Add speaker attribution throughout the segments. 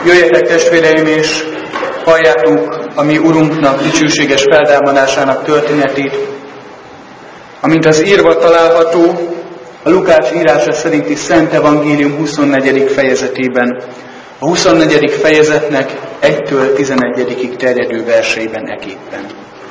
Speaker 1: Jöjjetek, testvéreim, és halljátok a mi Urunknak, dicsőséges feltámadásának történetét, amint az írva található a Lukács írása szerinti Szent Evangélium 24. fejezetében, a 24. fejezetnek 1-től 11. terjedő verseiben eképpen.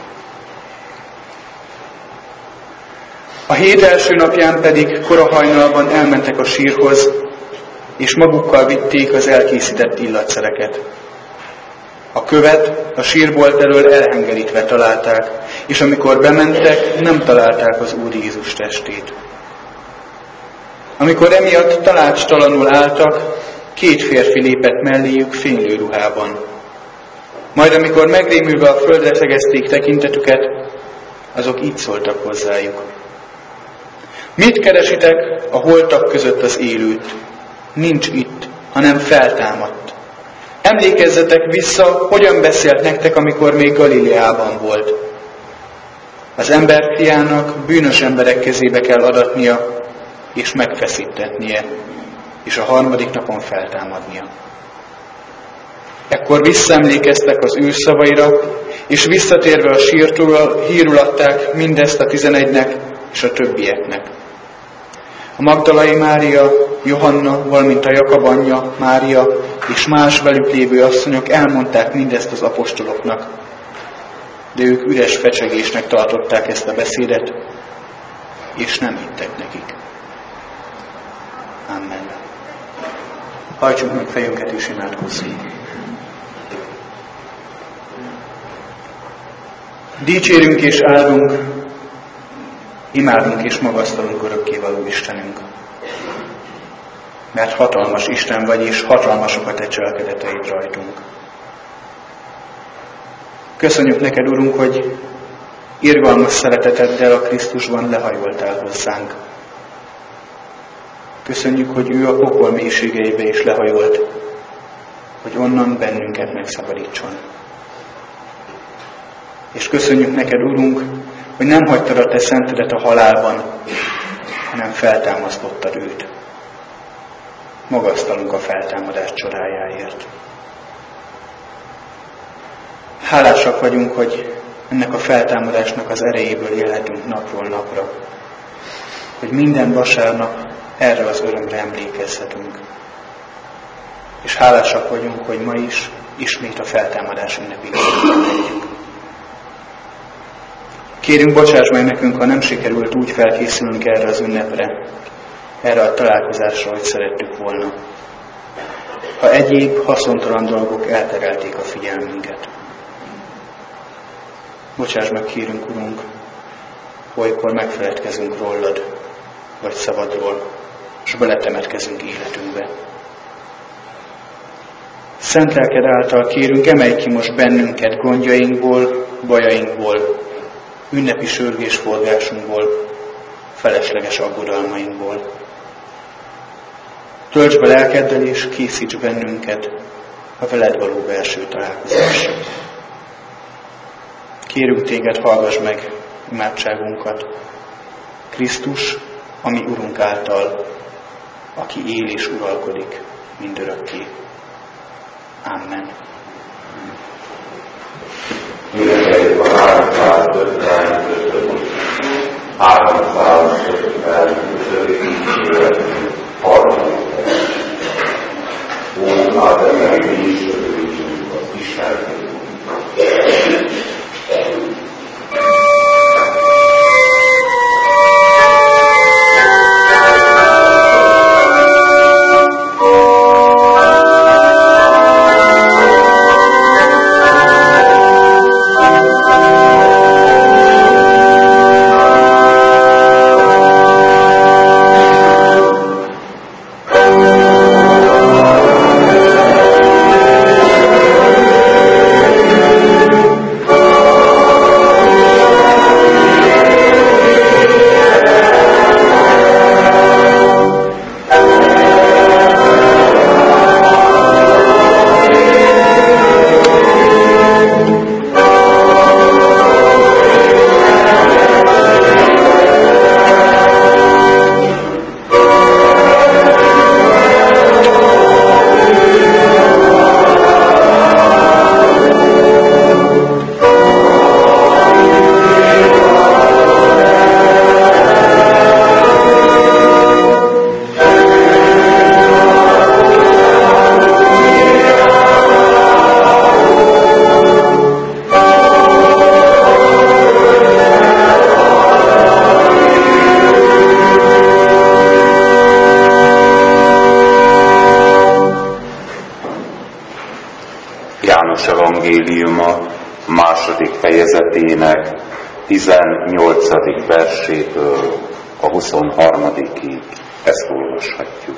Speaker 1: A hét első napján pedig korahajnalban elmentek a sírhoz, és magukkal vitték az elkészített illatszereket. A követ a sírbolt elől elhengerítve találták, és amikor bementek, nem találták az Úr Jézus testét. Amikor emiatt tanácstalanul álltak, 2 férfi lépett melléjük fénylő ruhában. Majd amikor megrémülve a földre szegezték tekintetüket, azok így szóltak hozzájuk: mit keresitek a holtak között az élőt? Nincs itt, hanem feltámadt. Emlékezzetek vissza, hogyan beszélt nektek, amikor még Galileában volt. Az ember fiának bűnös emberek kezébe kell adatnia, és megfeszítetnie, és a 3. napon feltámadnia. Ekkor visszaemlékeztek az ő szavaira, és visszatérve a sírtól hírül adták mindezt a 11-nek és a többieknek. A Magdalai Mária, Johanna, valamint a Jakab anyja, Mária és más velük lévő asszonyok elmondták mindezt az apostoloknak, de ők üres fecsegésnek tartották ezt a beszédet, és nem hittek nekik. Amen. Hajtsuk meg fejünket és imádkozzunk. Dicsérünk és áldunk, imádunk és magasztalunk örökkévaló Istenünk. Mert hatalmas Isten vagy, és hatalmasok a te cselekedeteid rajtunk. Köszönjük neked, Urunk, hogy irgalmas szereteteddel a Krisztusban lehajoltál hozzánk. Köszönjük, hogy ő a pokol mélységeibe is lehajolt, hogy onnan bennünket megszabadítson. És köszönjük neked, Urunk, hogy nem hagytad a te szentedet a halálban, hanem feltámasztottad őt. Magasztalunk a feltámadás csodájáért. Hálásak vagyunk, hogy ennek a feltámadásnak az erejéből élhetünk napról napra, hogy minden vasárnap erre az örömre emlékezhetünk. És hálásak vagyunk, hogy ma is ismét a feltámadás ünnepét ünnepelhetjük. Kérünk, bocsáss meg nekünk, ha nem sikerült úgy felkészülnünk erre az ünnepre, erre a találkozásra, hogy szerettük volna. Ha egyéb haszontalan dolgok elterelték a figyelmünket. Bocsáss meg, kérünk, Urunk, olykor megfeledkezünk rólad, vagy szabadról, és beletemetkezünk életünkbe. Szent lelked által kérünk, emelj ki most bennünket gondjainkból, bajainkból, ünnepi sörgésforgásunkból, felesleges aggodalmainkból. Töltsd be lelkeddel és készíts bennünket a veled való belső találkozásra. Kérünk téged, hallgass meg imádságunkat, Krisztus, a mi Urunk által, aki él és uralkodik mindörökké. Amen.
Speaker 2: Mindenkeljük a 355. 355. életünk harmadik vers. Ó, Ádám, mi is örülünk az Istennek.
Speaker 3: János evangéliuma 2. fejezetének 18. versétől a 23-ig ezt olvashatjuk.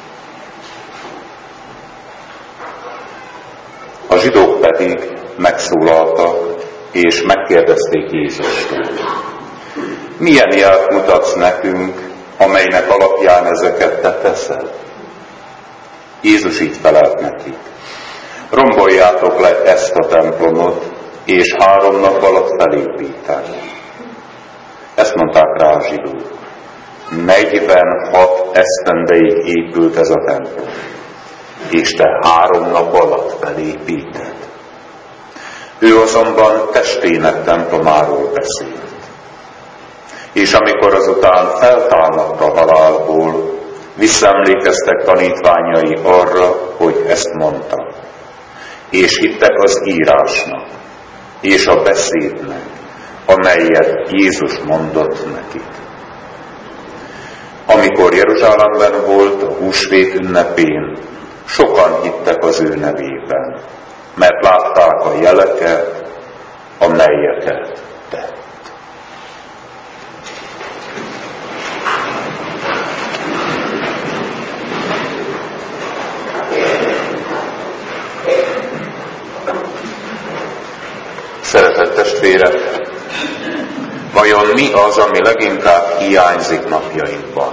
Speaker 3: A zsidók pedig megszólaltak, és megkérdezték Jézustól: milyen jelt mutatsz nekünk, amelynek alapján ezeket te teszed? Jézus így felelt nekik: romboljátok le ezt a templomot, és 3 nap alatt felépítem. Ezt mondták rá a zsidók. 46 esztendeig épült ez a templom, és te 3 nap alatt felépíted. Ő azonban testének templomáról beszélt. És amikor azután feltámadt a halálból, visszaemlékeztek tanítványai arra, hogy ezt mondta. És hittek az írásnak, és a beszédnek, amelyet Jézus mondott nekik. Amikor Jeruzsálemben volt a húsvét ünnepén, sokan hittek az ő nevében, mert látták a jeleket, amelyeket tett. Szeretett testvérek, vajon mi az, ami leginkább hiányzik napjainkban?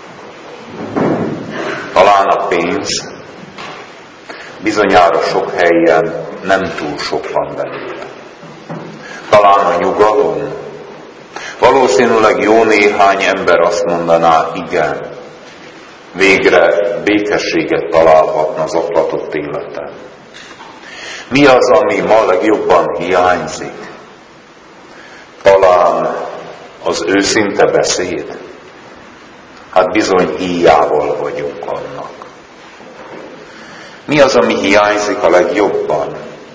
Speaker 3: Talán a pénz, bizonyára sok helyen nem túl sok van belőle. Talán a nyugalom, valószínűleg jó néhány ember azt mondaná, igen, végre békességet találhatna az zaklatott életen. Mi az, ami ma legjobban hiányzik? Talán az őszinte beszéd? Hát bizony híjával vagyunk annak. Mi az, ami hiányzik a legjobban?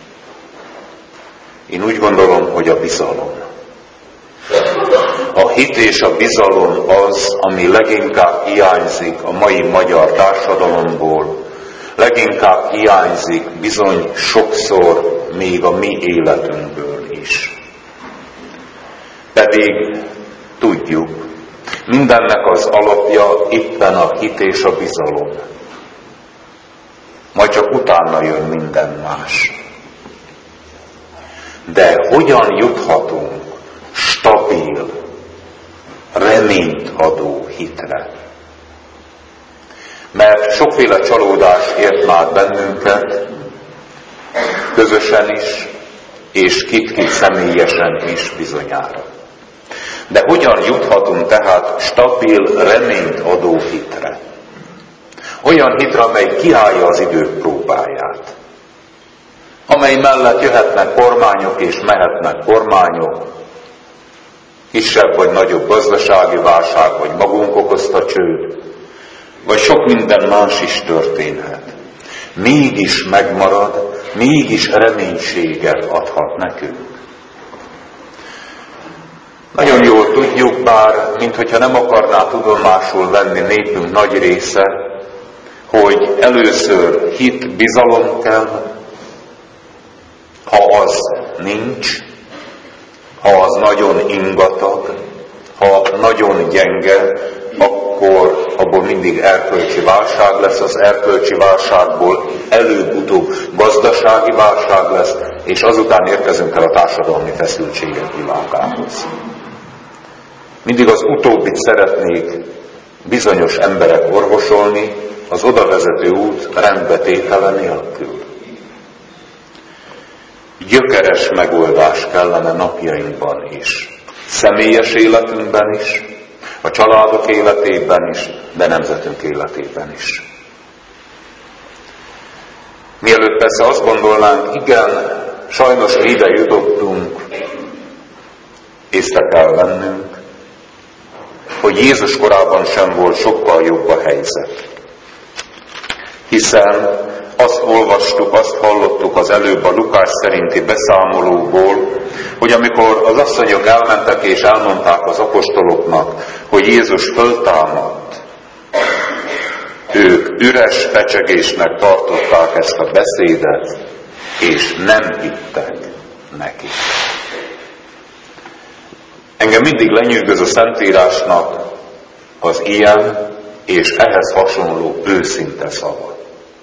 Speaker 3: Én úgy gondolom, hogy a bizalom. A hit és a bizalom az, ami leginkább hiányzik a mai magyar társadalomból, leginkább hiányzik bizony sokszor még a mi életünkből is. Pedig tudjuk, mindennek az alapja éppen a hit és a bizalom. Majd csak utána jön minden más. De hogyan juthatunk stabil, reményt adó hitre? Mert sokféle csalódás ért már bennünket, közösen is, és kit-kit személyesen is bizonyára. De hogyan juthatunk tehát stabil, reményt adó hitre? Olyan hitre, amely kiállja az idők próbáját. Amely mellett jöhetnek kormányok és mehetnek kormányok, kisebb vagy nagyobb gazdasági válság, vagy magunk okozta csőd, vagy sok minden más is történhet. Mégis megmarad, mégis reménységet adhat nekünk. Nagyon jól tudjuk, bár minthogyha nem akarná tudomásul venni népünk nagy része, hogy először hit, bizalom kell, ha az nincs, ha az nagyon ingatag, ha nagyon gyenge, akkor abból mindig erkölcsi válság lesz, az erkölcsi válságból előbb-utóbb gazdasági válság lesz, és azután érkezünk el a társadalmi feszültségek világához. Mindig az utóbbit szeretnék bizonyos emberek orvosolni, az odavezető út rendbetétele nélkül. Gyökeres megoldás kellene napjainkban is, személyes életünkben is, a családok életében is, de nemzetünk életében is. Mielőtt persze azt gondolnánk, igen, sajnos mi ide jutottunk, észre kell vennünk, hogy Jézus korában sem volt sokkal jobb a helyzet. Hiszen azt olvastuk, azt hallottuk az előbb a Lukás szerinti beszámolóból, hogy amikor az asszonyok elmentek és elmondták az apostoloknak, hogy Jézus föltámadt, ők üres fecsegésnek tartották ezt a beszédet, és nem hittek neki. Engem mindig lenyűgöz a Szentírásnak az ilyen és ehhez hasonló őszinte szava.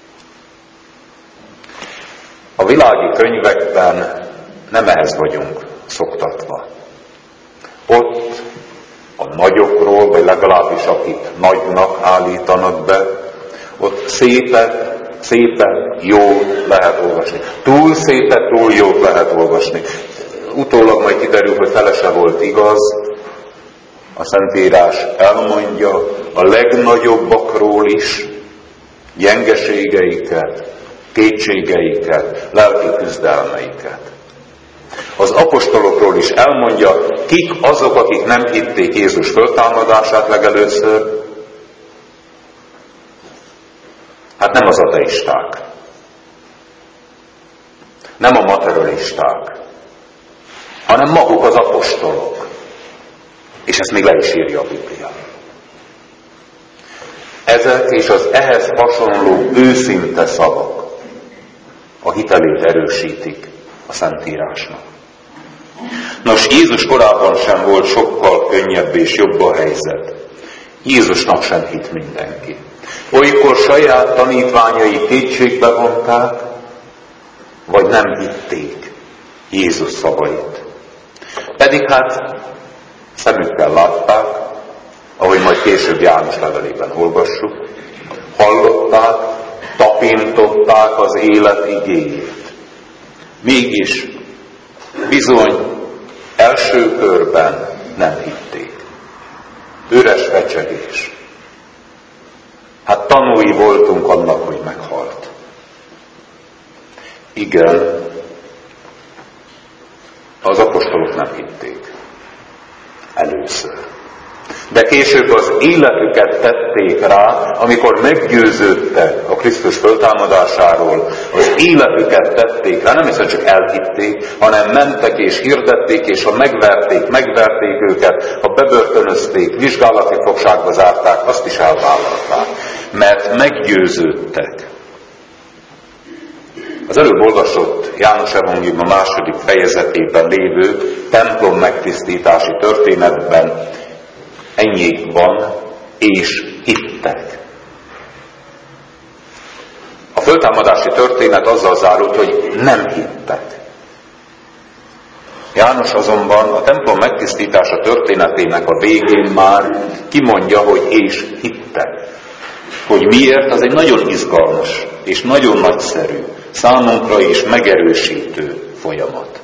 Speaker 3: A világi könyvekben nem ehhez vagyunk szoktatva. Ott a nagyokról, vagy legalábbis akit nagynak állítanak be, ott szépen jót lehet olvasni. Túl szépet, túl jót lehet olvasni. Utólag majd kiderül, hogy fele se volt igaz. A Szentírás elmondja a legnagyobbakról is gyengeségeiket, kétségeiket, lelki küzdelmeiket. Az apostolokról is elmondja, kik azok, akik nem hitték Jézus föltámadását legelőször. Hát nem az ateisták, nem a materialisták, hanem maguk az apostolok. És ezt még le is írja a Biblia. Ezek és az ehhez hasonló őszinte szavak a hitelét erősítik a Szentírásnak. Nos, Jézus korában sem volt sokkal könnyebb és jobb a helyzet. Jézusnak sem hitt mindenki. Olykor saját tanítványai kétségbe vonták, vagy nem hitték Jézus szavait. Pedig hát szemükkel látták, ahogy majd később János levelében olvassuk, hallották, tapintották az élet igéjét. Mégis bizony első körben nem hitték. Üres recsegés. Hát tanúi voltunk annak, hogy meghalt. Igen, az apostolok nem hitték. Először. De később az életüket tették rá, amikor meggyőződtek a Krisztus föltámadásáról, az életüket tették rá, nem hiszem csak elhitték, hanem mentek és hirdették, és ha megverték őket, ha bebörtönözték, vizsgálati fogságba zárták, azt is elvállalták, mert meggyőződtek. Az előbb olvasott János evangélium a 2. fejezetében lévő templom megtisztítási történetben ennyi van, és hittek. A föltámadási történet azzal zárult, hogy nem hittek. János azonban a templom megtisztítása történetének a végén már kimondja, hogy és hittek. Hogy miért, az egy nagyon izgalmas és nagyon nagyszerű, számunkra is megerősítő folyamat.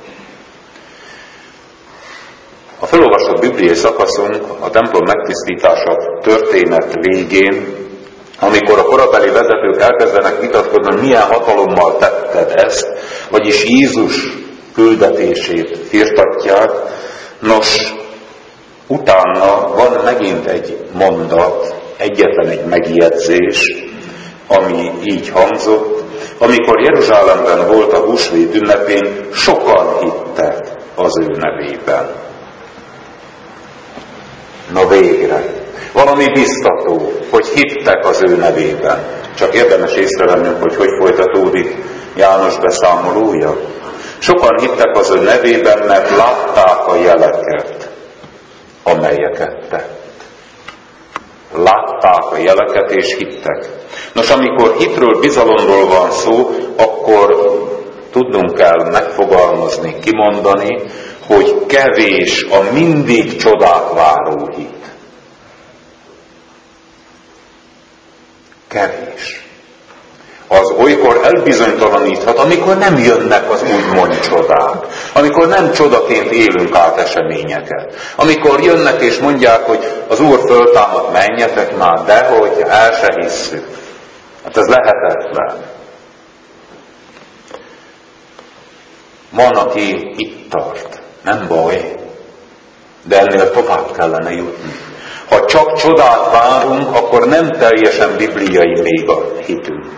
Speaker 3: A felolvasott bibliai szakaszunk a templom megtisztítása történet végén, amikor a korabeli vezetők elkezdenek vitatkozni, hogy milyen hatalommal tetted ezt, vagyis Jézus küldetését firtatják, nos, utána van megint egy mondat, egyetlen egy megjegyzés, ami így hangzott, amikor Jeruzsálemben volt a húsvét ünnepén, sokan hittek az ő nevében. Na végre, valami biztató, hogy hittek az ő nevében. Csak érdemes észrevennünk, hogy folytatódik János beszámolója. Sokan hittek az ő nevében, mert látták a jeleket, amelyeket tett. Látták a jeleket és hittek. Nos, amikor hitről, bizalomról van szó, akkor tudnunk kell megfogalmazni, kimondani, hogy kevés a mindig csodát váró hit. Kevés. Az olykor elbizonytalaníthat, amikor nem jönnek az úgymond csodák. Amikor nem csodaként élünk át eseményeket. Amikor jönnek és mondják, hogy az Úr föltámad, menjetek már, dehogy el se hisszük. Hát ez lehetetlen. Van, aki itt tart. Nem baj, de ennél tovább kellene jutni. Ha csak csodát várunk, akkor nem teljesen bibliai még a hitünk.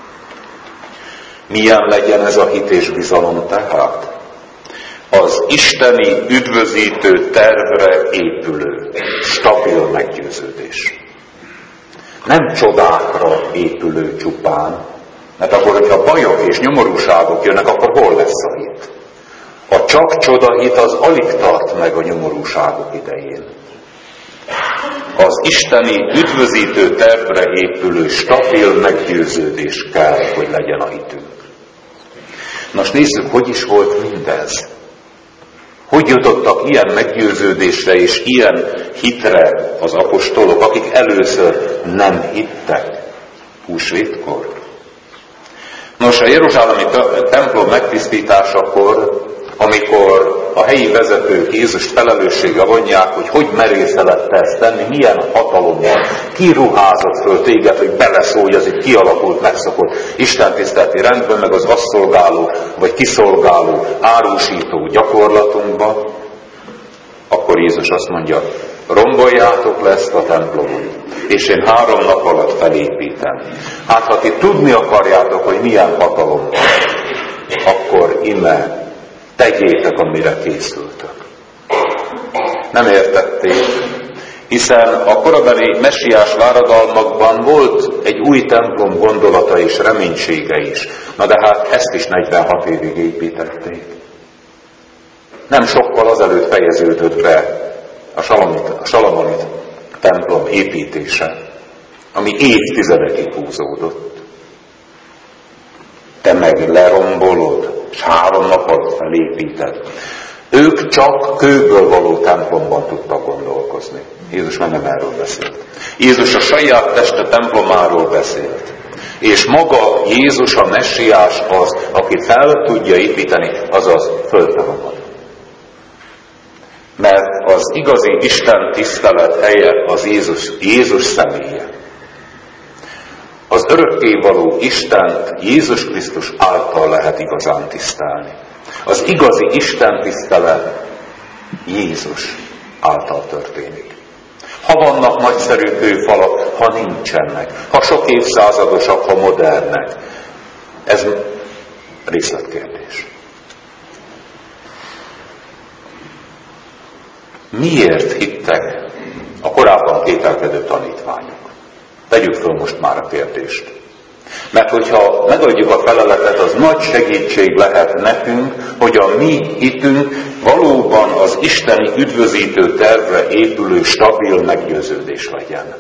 Speaker 3: Milyen legyen ez a hit és bizalom tehát? Az isteni üdvözítő tervre épülő, stabil meggyőződés. Nem csodákra épülő csupán, Mert akkor, hogyha bajok és nyomorúságok jönnek, akkor hol lesz a hit? A csak csodahit az alig tart meg a nyomorúságok idején. Az isteni üdvözítő tervre épülő stabil meggyőződés kell, hogy legyen a hitünk. Most nézzük, hogy is volt mindez. Hogy jutottak ilyen meggyőződésre és ilyen hitre az apostolok, akik először nem hittek húsvétkor? Nos, a jeruzsálemi templom megtisztításakor, amikor a helyi vezetők Jézust felelősségre vonják, hogy merészelette ezt tenni, milyen hatalommal kiruházott föl téged, hogy beleszólj az itt kialakult, megszokott istentiszteleti rendben, meg az azt szolgáló, vagy kiszolgáló, árusító gyakorlatunkba, akkor Jézus azt mondja, romboljátok le ezt a templomot, és én 3 nap alatt felépítem. Hát, ha ti tudni akarjátok, hogy milyen hatalom van, akkor ime tegyétek, amire készültök. Nem értették, hiszen a korabeli messiás váradalmakban volt egy új templom gondolata és reménysége is. Na de hát ezt is 46 évig építették. Nem sokkal azelőtt fejeződött be a Salamonit templom építése, ami évtizedekig húzódott. Te meg lerombolod, és 3 nap alatt felépíted. Ők csak kőből való templomban tudtak gondolkozni. Jézus már nem erről beszélt. Jézus a saját teste templomáról beszélt. És maga Jézus a messiás az, aki fel tudja építeni, azaz föltaromad. Mert az igazi Isten tisztelet helye az Jézus személye. Az örökkévaló Istent Jézus Krisztus által lehet igazán tisztelni. Az igazi Isten tisztelet Jézus által történik. Ha vannak nagyszerű kőfalak, ha nincsenek, ha sok évszázadosak, ha modernek, ez részletkérdés. Miért hittek a korábban kételkedő tanítványok? Tegyük föl most már a kérdést. Mert hogyha megadjuk a feleletet, az nagy segítség lehet nekünk, hogy a mi hitünk valóban az isteni üdvözítő tervre épülő stabil meggyőződés legyen.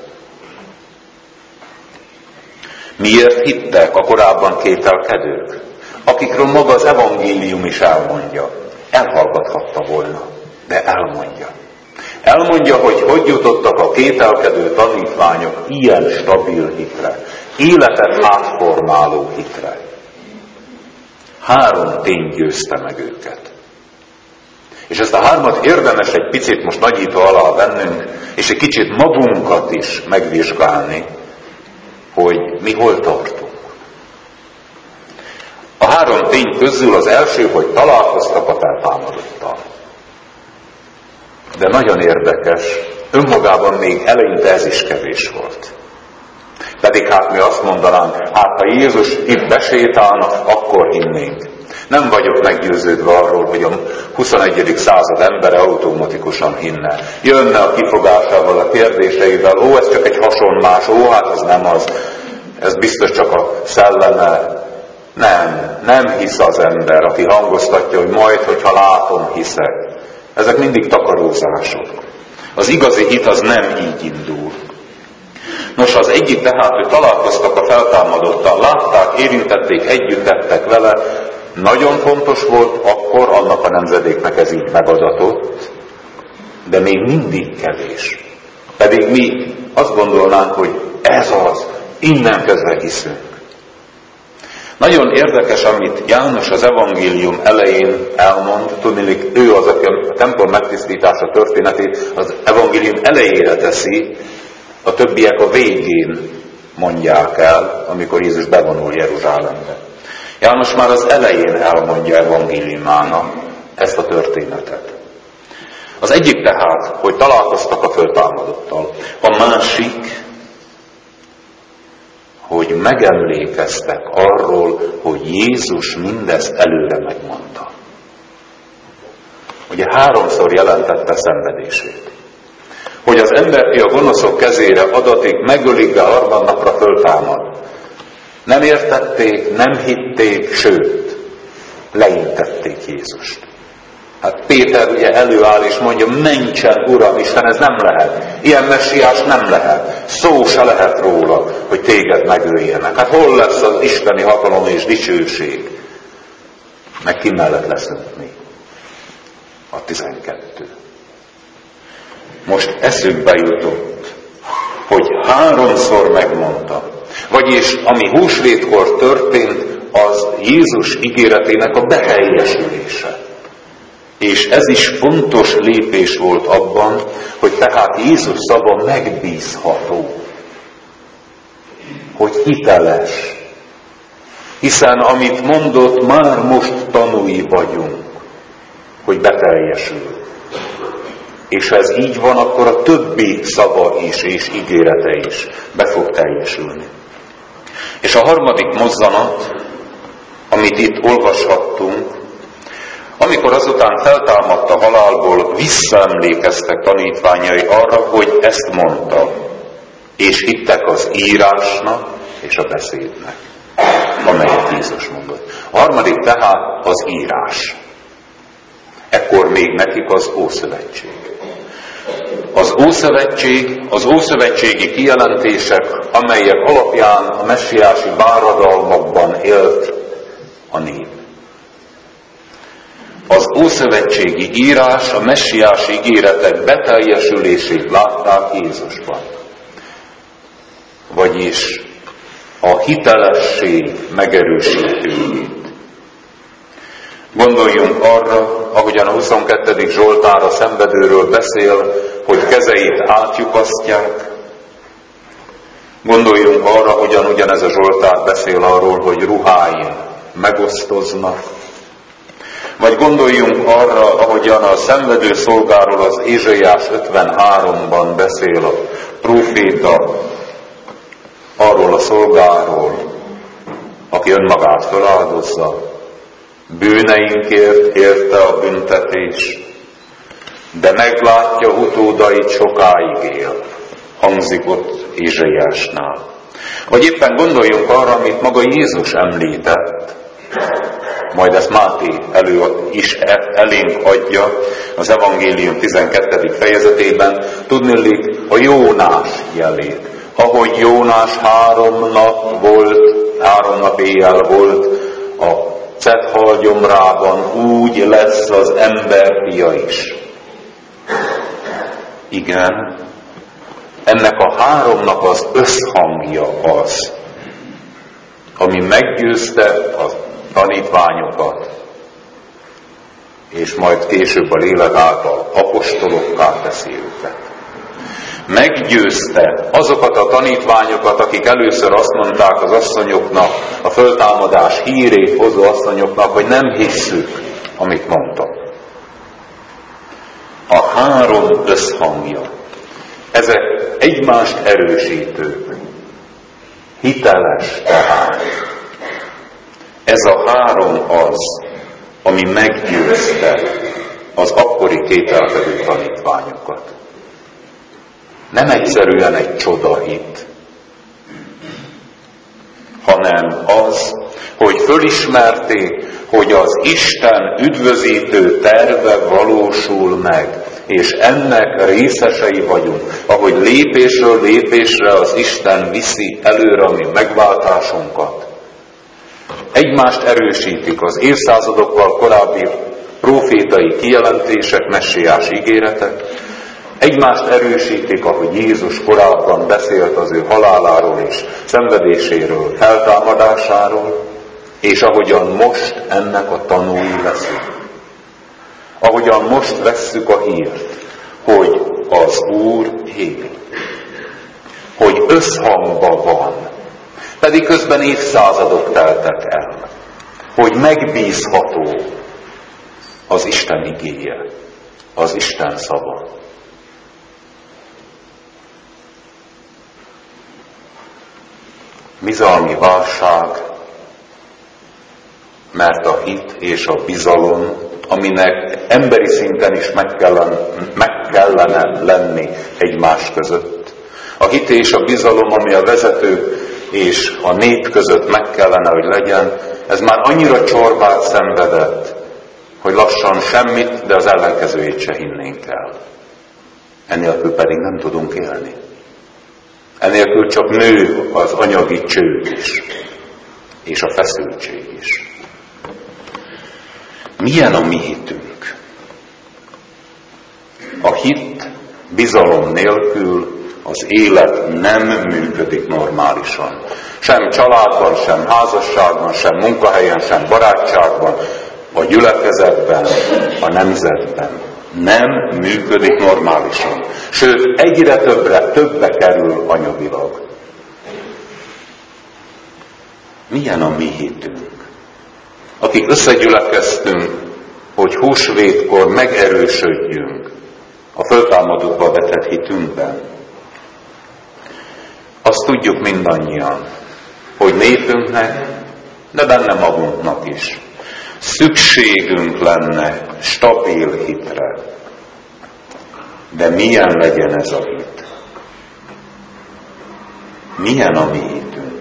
Speaker 3: Miért hittek a korábban kételkedők, akikről maga az evangélium is elmondja? Elhallgathatta volna, de elmondja. Elmondja, hogy jutottak a kételkedő tanítványok ilyen stabil hitre, életet átformáló hitre. 3 tény győzte meg őket. És ezt a 3-at érdemes egy picit most nagyító alá vennünk, és egy kicsit magunkat is megvizsgálni, hogy mi hol tartunk. A 3 tény közül az első, hogy találkoztak a feltámadottal. De nagyon érdekes, önmagában még eleinte ez is kevés volt. Pedig hát mi azt mondanánk, hát ha Jézus itt besétálna, akkor hinnénk. Nem vagyok meggyőződve arról, hogy a 21. század embere automatikusan hinne. Jönne a kifogásával, a kérdéseivel, ez csak egy hasonlás, hát az nem az, ez biztos csak a szelleme. Nem hisz az ember, aki hangoztatja, hogy majd, hogyha látom, hiszek. Ezek mindig takarózások. Az igazi hit az nem így indul. Nos, az egyik tehát, hogy találkoztak a feltámadottal, látták, érintették, együtt tettek vele, nagyon fontos volt akkor annak a nemzedéknek ez így megadatott, de még mindig kevés. Pedig mi azt gondolnánk, hogy ez az, innen kezdve hiszünk. Nagyon érdekes, amit János az evangélium elején elmond, tudniillik ő az, aki a templom megtisztítása történetét az evangélium elejére teszi, a többiek a végén mondják el, amikor Jézus bevonul Jeruzsálembe. János már az elején elmondja evangéliumának ezt a történetet. Az egyik tehát, hogy találkoztak a föltámadottal. A másik, hogy megemlékeztek arról, hogy Jézus mindezt előre megmondta. Ugye 3-szor jelentette szenvedését. Hogy az emberfi a gonoszok kezére adatik, megölik, de 3. napra föltámad. Nem értették, nem hitték, sőt, leintették Jézust. Hát Péter ugye előáll és mondja, mentsen Uram Isten, ez nem lehet. Ilyen messiás nem lehet. Szó se lehet róla, hogy téged megöljenek. Hát hol lesz az isteni hatalom és dicsőség? Meg ki mellett leszünk mi? A 12. Most eszükbe jutott, hogy 3-szor megmondta. Vagyis ami húsvétkor történt, az Jézus ígéretének a beteljesülése. És ez is fontos lépés volt abban, hogy tehát Jézus szava megbízható, hogy hiteles. Hiszen amit mondott, már most tanúi vagyunk, hogy beteljesül. És ha ez így van, akkor a többi szava is és ígérete is be fog teljesülni. És a harmadik mozzanat, amit itt olvashattunk, amikor azután feltámadt a halálból, visszaemlékeztek tanítványai arra, hogy ezt mondta, és hittek az írásnak és a beszédnek, amelyet Jézus mondott. A harmadik tehát az írás. Ekkor még nekik az Ószövetség. Az ószövetségi kijelentések, amelyek alapján a messiási váradalmakban élt a nép. Az ószövetségi írás a messiási ígéretek beteljesülését látták Jézusban. Vagyis a hitelesség megerősítőjét. Gondoljunk arra, ahogyan a 22. Zsoltár a szenvedőről beszél, hogy kezeit átlyukasztják. Gondoljunk arra, hogyan ugyanez a Zsoltár beszél arról, hogy ruháin megosztoznak. Vagy gondoljunk arra, ahogyan a szenvedő szolgáról az Ézsaiás 53-ban beszél a próféta, arról a szolgáról, aki önmagát feláldozza, bűneinkért érte a büntetés, de meglátja utódait, sokáig él, hangzik ott Ézsaiásnál. Vagy éppen gondoljunk arra, amit maga Jézus említett, majd ezt Máté is elénk adja az evangélium 12. fejezetében, tudniillik a Jónás jelét. Ahogy Jónás 3 nap éjjel volt a cethal gyomrában, úgy lesz az emberfia is. Igen, ennek a 3-nak az összhangja az, ami meggyőzte a tanítványokat, és majd később a lélek által apostolokká teszi őket. Meggyőzte azokat a tanítványokat, akik először azt mondták az asszonyoknak, a föltámadás hírét hozó asszonyoknak, hogy nem hisszük, amit mondtak. A 3 összhangja, ezek egymást erősítők, hiteles tehát. Ez a 3 az, ami meggyőzte az akkori kételkedő tanítványokat. Nem egyszerűen egy csodahit, hanem az, hogy fölismerték, hogy az Isten üdvözítő terve valósul meg, és ennek részesei vagyunk, ahogy lépésről lépésre az Isten viszi előre a mi megváltásunkat. Egymást erősítik az évszázadokkal korábbi profétai kijelentések, messiás ígéretek, egymást erősítik, ahogy Jézus korábban beszélt az ő haláláról és szenvedéséről, feltámadásáról, és ahogyan most ennek a tanúi leszünk. Ahogyan most vesszük a hírt, hogy az Úr él, hogy összhangban van, pedig közben évszázadok teltek el, hogy megbízható az Isten igéje, az Isten szava. Bizalmi válság, mert a hit és a bizalom, aminek emberi szinten is meg kellene lenni egymás között. A hit és a bizalom, ami a vezetők és a nép között meg kellene, hogy legyen, ez már annyira csorbát szenvedett, hogy lassan semmit, de az ellenkezőjét se hinnénk el. Enélkül pedig nem tudunk élni. Enélkül csak nő az anyagi csőd is, és a feszültség is. Milyen a mi hitünk? A hit bizalom nélkül az élet nem működik normálisan. Sem családban, sem házasságban, sem munkahelyen, sem barátságban, a gyülekezetben, a nemzetben. Nem működik normálisan. Sőt, egyre többe kerül anyagilag. Milyen a mi hitünk? Akik összegyülekeztünk, hogy húsvétkor megerősödjünk a föltámadóba vetett hitünkben. Azt tudjuk mindannyian, hogy népünknek, de benne magunknak is szükségünk lenne stabil hitre. De milyen legyen ez a hit? Milyen a mi hitünk?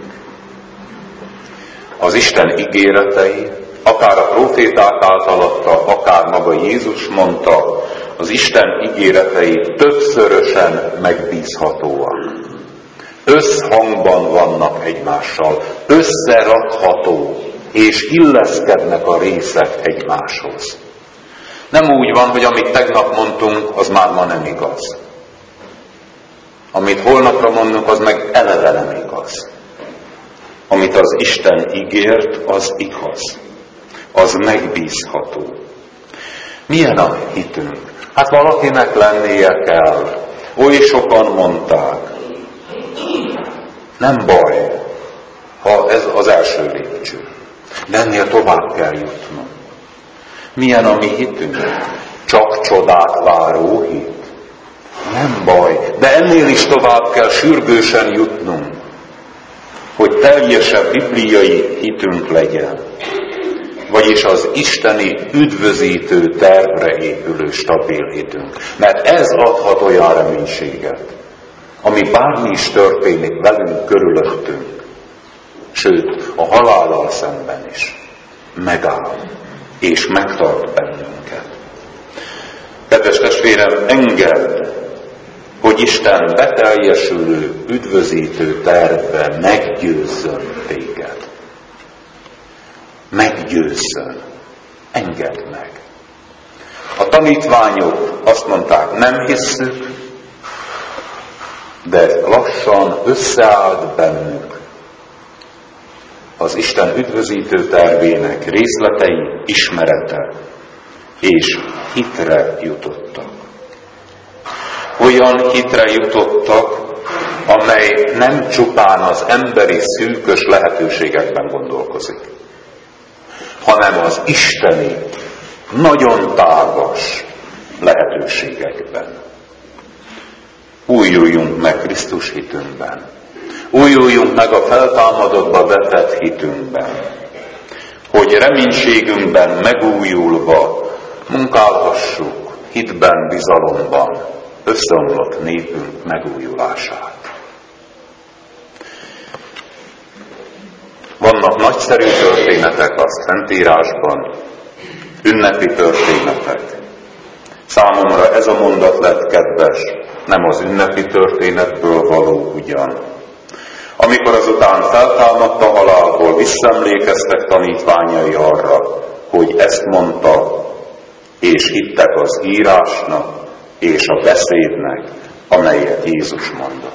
Speaker 3: Az Isten ígéretei, akár a proféták által adta, akár maga Jézus mondta, az Isten ígéretei többszörösen megbízhatóak. Összhangban vannak egymással, összerakható, és illeszkednek a részek egymáshoz. Nem úgy van, hogy amit tegnap mondtunk, az már ma nem igaz. Amit holnapra mondunk, az meg eleve nem igaz. Amit az Isten ígért, az igaz. Az megbízható. Milyen a hitünk? Hát valakinek lennie kell. Oly sokan mondták. Nem baj, ha ez az első lépcső. De ennél tovább kell jutnunk. Milyen a mi hitünk? Csak csodát váró hit? Nem baj, de ennél is tovább kell sürgősen jutnunk, hogy teljesebb bibliai hitünk legyen. Vagyis az isteni üdvözítő tervre épülő stabil hitünk. Mert ez adhat olyan reménységet, ami bármi is történik velünk körülöttünk, sőt, a halállal szemben is megáll és megtart bennünket. Kedves testvérem, engedd, hogy Isten beteljesülő, üdvözítő tervbe meggyőzzön téged. Meggyőzzön. Engedd meg. A tanítványok azt mondták, nem hisszük, de lassan összeállt bennük az Isten üdvözítő tervének részletei, ismerete, és hitre jutottak. Olyan hitre jutottak, amely nem csupán az emberi szűkös lehetőségekben gondolkozik, hanem az isteni, nagyon tágas lehetőségekben. Újuljunk meg Krisztus hitünkben. Újuljunk meg a feltámadottba vetett hitünkben, hogy reménységünkben megújulva munkálhassuk hitben, bizalomban összeomlott népünk megújulását. Vannak nagyszerű történetek a Szentírásban, ünnepi történetek. Számomra ez a mondat lett kedves, nem az ünnepi történetből való ugyan. Amikor azután feltámadt a halálból, visszaemlékeztek tanítványai arra, hogy ezt mondta, és hittek az írásnak és a beszédnek, amelyet Jézus mondott.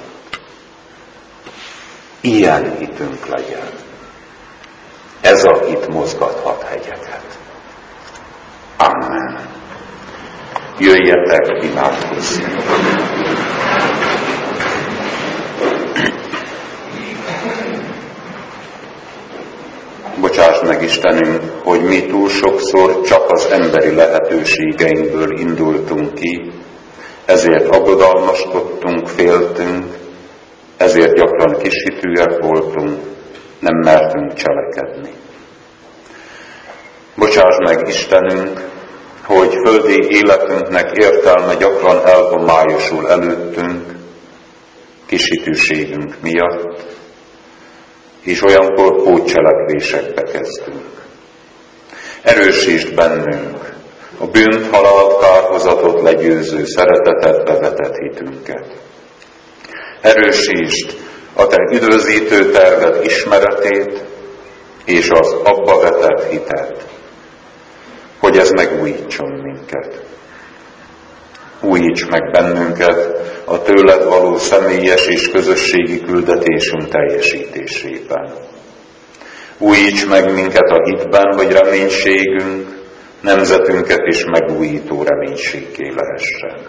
Speaker 3: Ilyen hitünk legyen. Ez a hit mozgathat hegyeket. Amen. Jöjjetek, imádkozzunk. Bocsáss meg, Istenünk, hogy mi túl sokszor csak az emberi lehetőségeinkből indultunk ki, ezért aggodalmaskodtunk, féltünk, ezért gyakran kishitűek voltunk, nem mertünk cselekedni. Bocsáss meg, Istenünk, hogy földi életünknek értelme gyakran elhomályosul előttünk, kishitűségünk miatt, és olyankor pótcselekvésekbe kezdünk. Erősítsd bennünk a bűnt, halált, kárhozatot legyőző szeretetet, bevetett hitünket. Erősítsd a te üdvözítő terved ismeretét és az abba vetett hitet, hogy ez megújítson minket. Újíts meg bennünket a tőled való személyes és közösségi küldetésünk teljesítésében. Újíts meg minket a hitben, hogy reménységünk, nemzetünket is megújító reménységgé lehessen.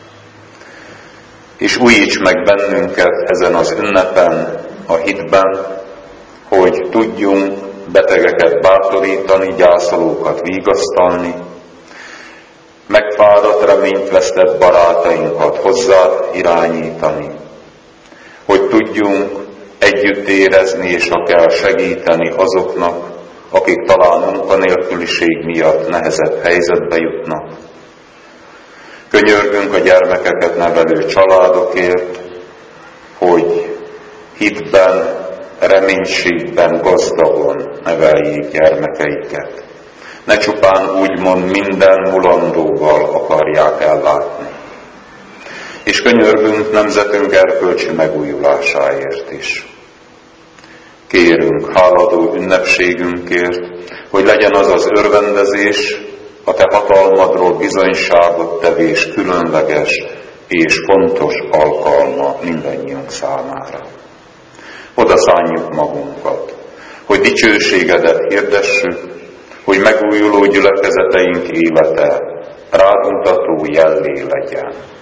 Speaker 3: És újíts meg bennünket ezen az ünnepen a hitben, hogy tudjunk betegeket bátorítani, gyászolókat vigasztalni, megfáradt, reményt vesztett barátainkat hozzád irányítani, hogy tudjunk együtt érezni és ha kell segíteni azoknak, akik talán munkanélküliség miatt nehezebb helyzetbe jutnak. Könyörgünk a gyermekeket nevelő családokért, hogy hitben, reménységben gazdagon neveljék gyermekeiket. Ne csupán úgymond minden mulandóval akarják ellátni. És könyörgünk nemzetünk erkölcsi megújulásáért is. Kérünk háladó ünnepségünkért, hogy legyen az az örvendezés, a te hatalmadról bizonyságot tevés különleges és fontos alkalma mindannyiunk számára. Oda szánjuk magunkat, hogy dicsőségedet hirdessük, hogy megújuló gyülekezeteink élete rád mutató jellé legyen.